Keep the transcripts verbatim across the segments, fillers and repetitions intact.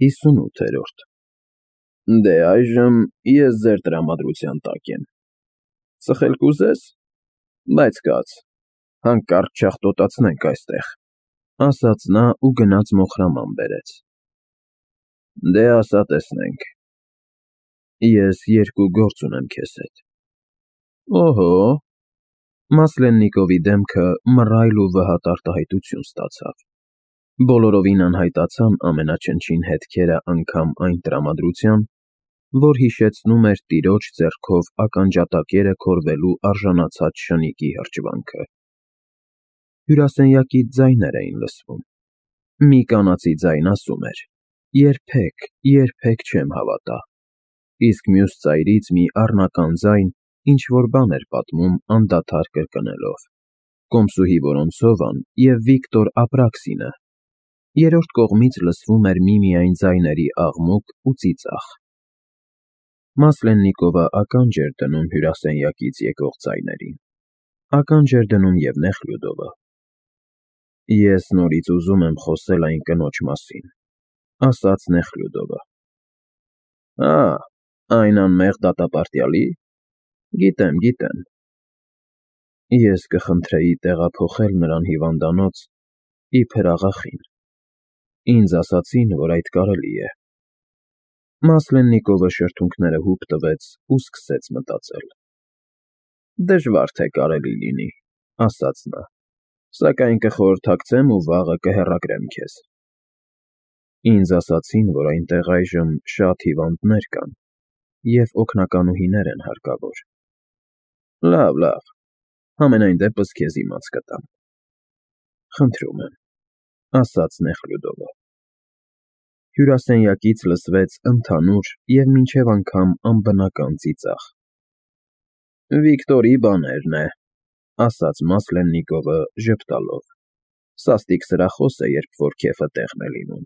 Հիսունութերորդ Դե այժմ ես ձեր տրամադրության տակ եմ։ Ծխել կուզես, բայց կաց, հանկարծ չաղտոտացնենք այստեղ, ասաց նա ու գնաց մոխրաման բերեց։ Դե ասա տեսնենք։ Ես երկու գործ ունեմ քեզ հետ։ Օհո, Մասլեննիկովի դեմքը մռայլ ու վհատ արտահայտություն ստացավ։ Բոլորովին անհայտացան ամենաչնչին հետքերը անգամ այն տրամադրության, որ հիշեցնում էր տիրոջ ձեռքով ականջատակերը քորվելու արժանացած շնիկի հրճվանքը։ Հյուրասենյակից ձայներ էին լսվում։ Մի կանացի ձայն ասում էր. երբեք, երբեք չեմ հավատա, իսկ մյուս ծայրից մի առնական ձայն ինչ-որ բան էր պատմում անդադար կրկնելով. Կոմսուհի Վորոնցովան և Վիկտոր Ապրաքսինը։ Երրորդ կողմից լսվում էր միմիայն ձայների աղմուկ ու ծիծաղ։ Մասլեննիկովը ականջ էր դնում հյուրասենյակից եկող ձայներին, ականջ էր դնում և Նեխլյուդովը։ Ես նորից ուզում եմ խոսել այն կնոջ մասին, ասաց Նեխլյուդովը։ Ա, այն անմեղ դատապարտյալի՞։ Գիտեմ, գիտեմ։ Ես կխնդրեի տեղափոխել նրան հիվանդանոց, իբր աղախին։ Ինձ ասացին, որ այդ կարելի է։ Մասլեննիկովը շրթունքները հուպ տվեց ու սկսեց մտածել։ Դժվար թե կարելի լինի, ասաց նա, սակայն կխորհրդակցեմ ու վաղը կհեռագրեմ քեզ։ Ինձ ասացին, որ այնտեղ այժմ շատ հիվանդներ կան և օգնականուհիներ են հարկավոր։ Լավ, լավ, համենայն դեպս քեզ իմաց կտամ։ Խնդրում եմ, ասաց Նեխլյուդովը։ Հյուրասենյակից լսվեց ընդհանուր և մինչև անգամ անբնական ծիծաղ։ Վիկտորի բաներն է, ասաց Մասլեննիկովը ժպտալով։ Սաստիկ սրախոս է, երբ որ քեֆը տեղն է լինում։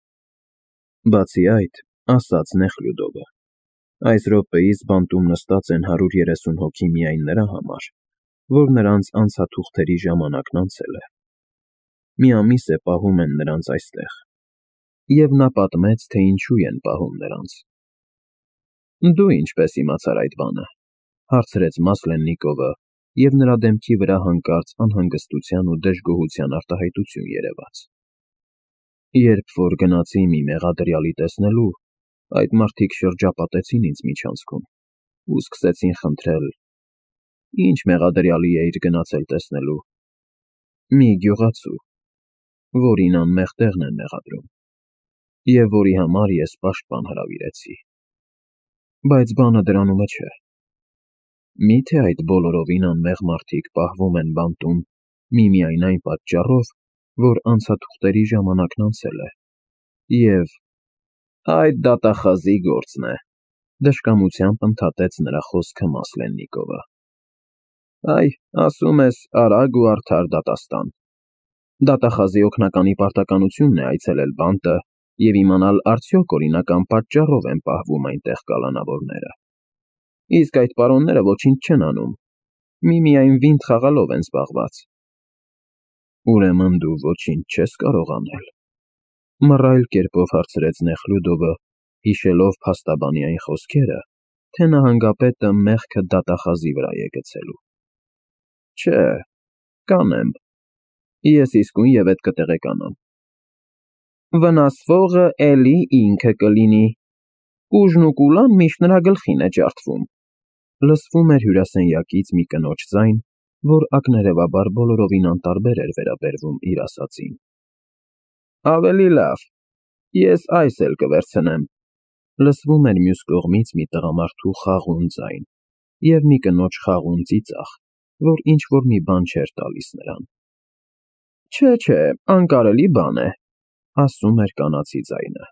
Բացի այդ, ասաց Նեխլյուդովը, այս րոպեիս բանտում նստած են հարյուր երեսուն հոգի միայն նրա համար, որ նրանց անցաթուղթերի ժամանակն անցել է։ Մի ամիս է պահում են նրանց այստեղ։ Եվ նա պատմեց, թե ինչու են պահում նրանց։ Դու ինչպես իմացար այդ բանը, հարցրեց Մասլեննիկովը, և նրա դեմքի վրա հանկարծ անհանգստության ու դժգոհության արտահայտություն երևաց։ Երբ որ գնացի մի մեղադրյալի տեսնելու, այդ մարդիկ շրջապատեցին ինձ միջանցքում ու սկսեցին խնդրել. Ինչ մեղադրյալի էիր գնացել տեսնելու։ Մի գյուղացու, որին անմեղ տեղն են մեղադրում, և որի համար ես պաշտպան հրավիրեցի։ Բայց բանը դրանումը չէ։ Մի՞թե այդ բոլորովին անմեղ մարդիկ պահվում են բանտում միմիայն այն պատճառով, որ անցաթուղթերի ժամանակն անցել է, և… Այդ դատախազի գործն է, դժկամությամբ ընդհատեց նրա խոսքը Մասլեննիկովը։ Այ, ասում ես, արագ ու արդար դատաստան։ Դատախազի օգնականի պարտականությունն է այցելել բանտը և իմանալ արդյոք օրինական պատճառով են պահվում այնտեղ կալանավորները։ Իսկ այդ պարոնները ոչինչ չեն անում, միմիայն վինդ խաղալով են զբաղված։ Ուրեմն դու ոչինչ չես կարող անել, մռայլ կերպով հարցրեց Նեխլյուդովը, հիշելով փաստաբանի այն խոսքերը, թե նահանգապետը մեղքը դատախազի վրա է գցելու։ Չէ, կանեմ։ Ես իսկույն ետ կտեղեկանամ։ Վնասվողը էլի ինքը կլինի։ Կուժն ու կուլան միշտ նրա գլխին է ջարդվում։ Լսվում էր հյուրասենյակից մի կնոջ ձայն, որ ակներևաբար բոլորովին անտարբեր էր վերաբերվում իր ասածին։ Ավելի լավ, ես այս էլ կվերցնեմ, լսվում էր մյուս կողմից մի տղամարդու խաղուն ձայն և մի կնոջ խաղուն ծիծաղ, որ ինչ-որ մի բան չէր տալիս նրան։ Չէ, չէ, անկարելի բան է, ասում էր կանացի ձայնը։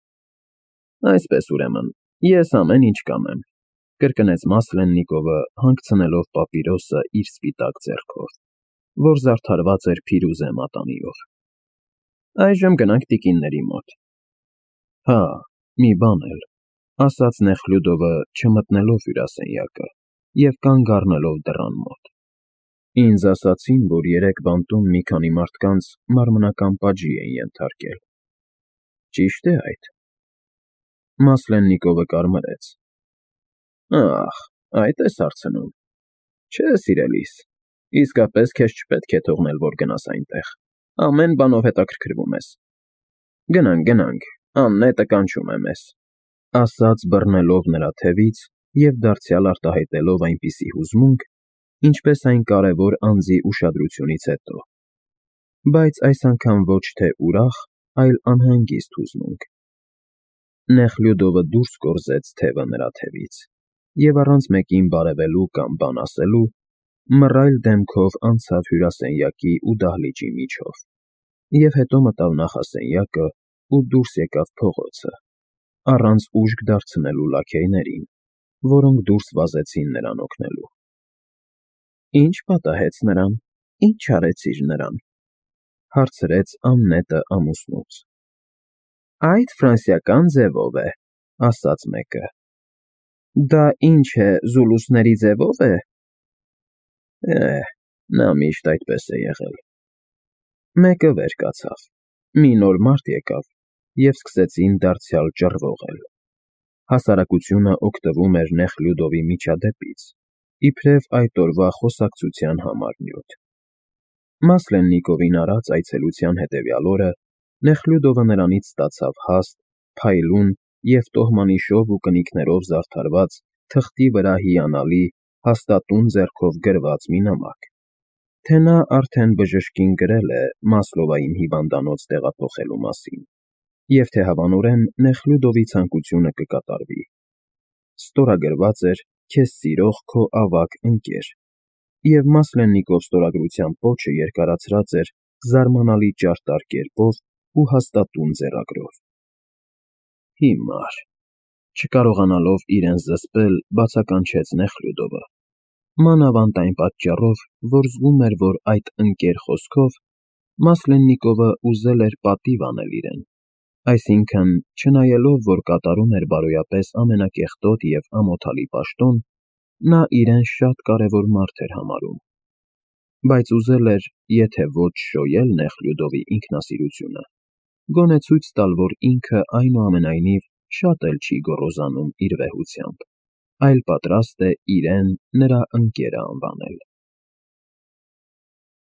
Այսպես ուրեմն, ես ամեն ինչ կանեմ, կրկնեց Մասլեննիկովը, հանգցնելով պապիրոսը իր սպիտակ ձեռքով, որ զարդարված էր փիրուզե մատանիով։ Այժմ գնանք տիկինների մոտ։ Հա, մի բան էլ, ասաց Նեխլյուդովը, չմտնելով հյուրասենյակը և կանգ առնելով դռան մոտ։ Ինձ ասացին, որ երեկ բանտում մի քանի մարդկանց մարմնական պատժի են ենթարկել։ Ճի՞շտ է այդ։ Մասլեննիկովը կարմրեց։ Ախ, այդ ես հարցնում։ Չէ, սիրելիս, իսկապես քեզ չպետք է թողնել, որ գնաս այնտեղ, ամեն բանով հետաքրքրվում ես։ Գնանք, գնանք, աննետը կանչում է մեզ, ասաց բռնելով նրա թևից և դարձյալ արտահայտելով այնպիսի հուզմունք, ինչպես այն կարևոր անձի ուշադրությունից հետո, բայց այս անգամ ոչ թե ուրախ, այլ անհանգիստ հուզմունք։ Նեխլյուդովը դուրս կորզեց թևը նրա թևից և առանց մեկին բարևելու կամ բան ասելու, մռայլ դեմքով անցավ հյուրասենյակի ու դահլիճի միջով և հետո մտավ նախասենյակը ու դուրս եկավ փողոցը, առանց ուժգ դարձնելու լաքեյներին, որոնք դուրս վազեցին նրան օգնելու։ Ի՞նչ պատահեց նրան, ի՞նչ արեցիր նրան, հարցրեց Աննետը ամուսնուց։ Այդ ֆրանսիական ձևով է, ասաց մեկը։ Դա ինչ է, զուլուսների ձևով է։ Է, նա միշտ այդպես է եղել։ Մեկը վեր կացավ, մի նոր մարդ եկավ, և սկսեցին դարձյալ ճռվողել։ Հասարակությունը օգտվում էր Նեխլյուդովի միջադեպից, իբրև այդ օրվա խոսակցության համար նյութ։ Մասլեննիկովին արած այցելության հետևյալ օրը Նեխլյուդովը նրանից ստացավ հաստ, փայլուն և տոհմանիշով ու կնիկներով զարդարված թղթի վրա հիանալի, հաստատուն ձեռքով գրված մի նամակ, թե նա արդեն բժշկին գրել է Մասլովային հիվանդանոց տեղափոխելու մասին, և թե հավանորեն Նեխլյուդովի ցանկությունը կկատարվի։ Ստորագրված էր «Քեզ սիրող քո ավագ ընկեր», և Մասլեննիկով ստորագրության պոչը երկարացրած էր զարմանալի ճարտար կերպով ու հաստատուն ձեռագրով։ Հիմար, չկարողանալով իրեն զսպել, բացականչեց Նեխլյուդովը, մանավանդ այն պատճառով, որ զգում էր, որ այդ «ընկեր» խոսքով Մասլեննիկովը ուզել էր պատիվ անել իրեն, այսինքն, չնայելով, որ կատարում էր բարոյապես ամենակեղտոտ և ամոթալի պաշտոն, նա իրեն շատ կարևոր մարդ էր համարում, բայց ուզել էր, եթե ոչ շոյել Նեխլյուդովի ինքնասիրությունը, գոնե ցույց տալ, որ ինքը, այնուամենայնիվ, շատ էլ չի գոռոզանում իր վեհությամբ, այլ պատրաստ է իրեն նրա ընկերը անվանել։